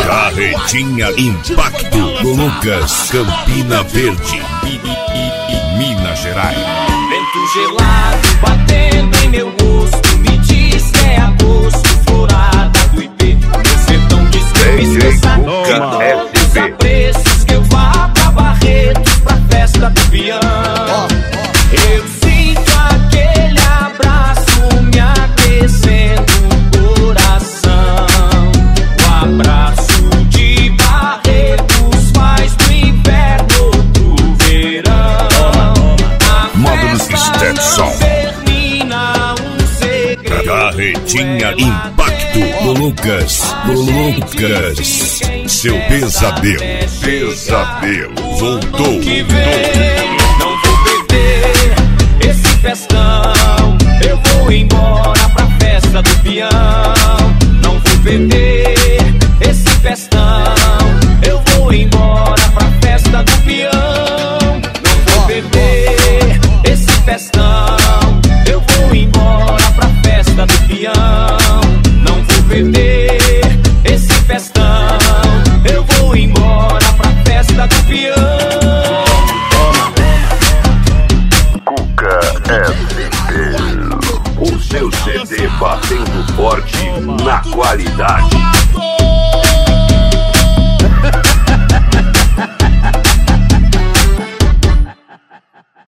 Carretinha Impacto do Lucas, Campina Verde, Minas Gerais. Vento gelado batendo em meu rosto, me diz que é agosto, florada do IP. Meu sertão diz que eu esqueça todos apreços, que eu vá pra Barretos, pra festa do peão. Eu sinto aquele abraço me aquecendo o coração. O abraço de Barretos faz do inverno outro verão. Módulos Stetson. Carretinha Impacto do Lucas. Seu pesadelo voltou. Não vou perder esse festão. Eu vou embora pra festa do peão. Não vou perder esse festão. Eu vou embora pra festa do peão. Não vou perder esse festão. Eu vou embora pra festa do peão. Não vou perder esse festão. Eu vou embora pra festa do peão. Cuca FB. O seu CD batendo forte na qualidade.